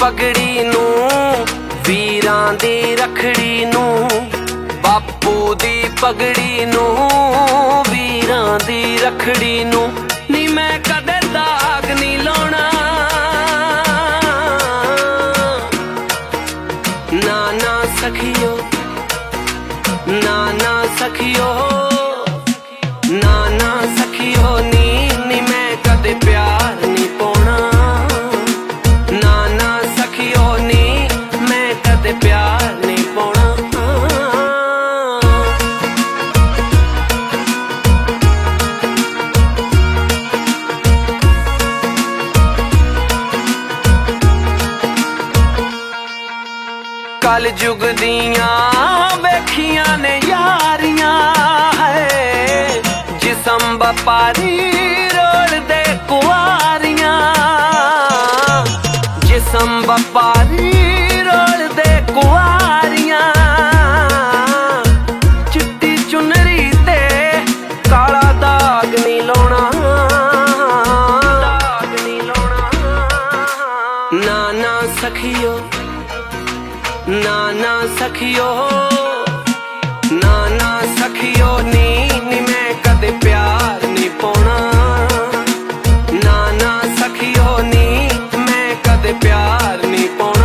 पगड़ी नू वीरां दी रखड़ी नू, बापू दी पगड़ी नू वीरां दी रखड़ी नू, नी मैं कदे दाग नी लाउणा। ना ना सखियो, ना ना सखियो, ना ना सखियो नी मैं कदे प्यार नी पाउणा। ना ना सखियो नी मैं कदे प्यार नी पाउणा। कल जुग दियां वेखियां ने यारियां है, जिसम बपारी रोल दे कुआरियां, जिसम बपारी रोल दे कुआरियां, चिट्टी चुनरी ते काला दाग नी लाउणा, दाग नी लाउणा। ना ना सखियो, ना ना सखियो, ना ना सखियो नी मैं कदे प्यार नी पाउणा। ना ना सखियो नी मैं कदे प्यार नी पाउणा।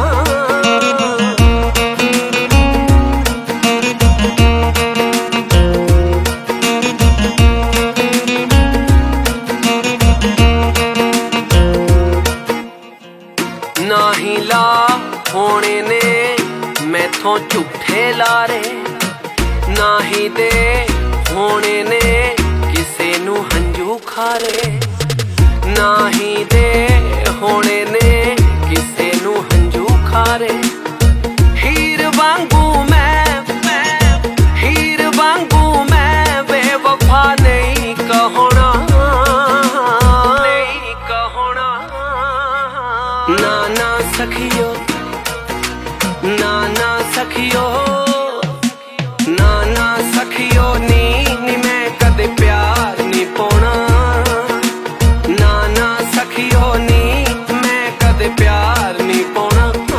ना ही ला होने ने मैथों झूठे लारे, ना ही दे होने ने किसे नू हंजू खारे, ना ही दे होने ने किसे नू हंजू खारे। हीर वांगू मैं हीर वांगू मैं बेवफा नहीं कहना, नहीं कहना। ना ना सखियो, ना ना सखियो, ना ना सखियो नी मैं कदे प्यार नी पाउणा। ना ना सखियो नी मैं कदे प्यार नी पाउणा।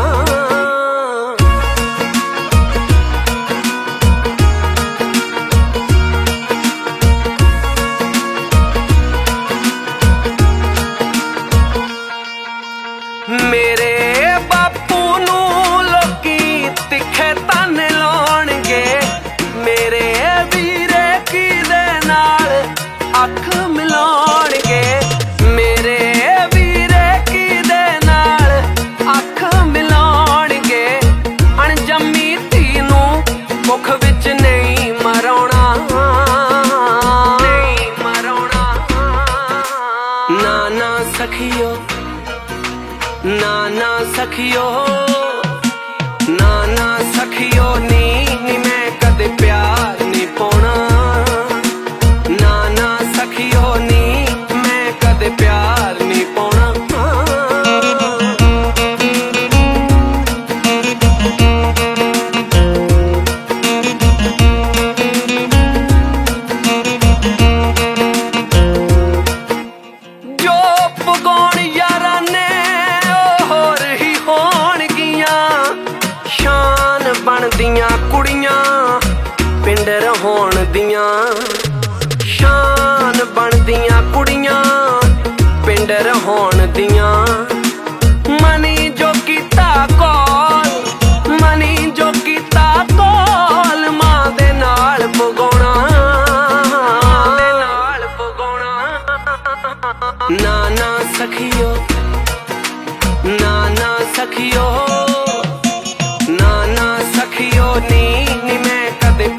मेरे बापू नू लोकी तिखे ताने लाउणगे, मेरे वीरे किदे नाल अख मिलाउणगे, मेरे वीरे किदे नाल अख मिलाउणगे। अणजम्मी धी नू मुख विच नहीं मराउणा, नहीं मराउणा। ना ना सखियो, ना ना सखियो, ना ना सखियो नी मैं कदे प्यार नी पाउणा। ना ना सखियो नी मैं कदे प्यार नी पाउणा। जो पगौण यारां ने होर ही होणगियां, शान बनदियां कुड़ियां पिंड रहोण दियां, शान बनदियां कुड़ियां पिंड रहोण दियां। मनी जो कीता कौल, मनी जो कीता कौल, मां दे नाल पगौणा, दे नाल पगौणा। ना ना सखियो, ना ना सखियो।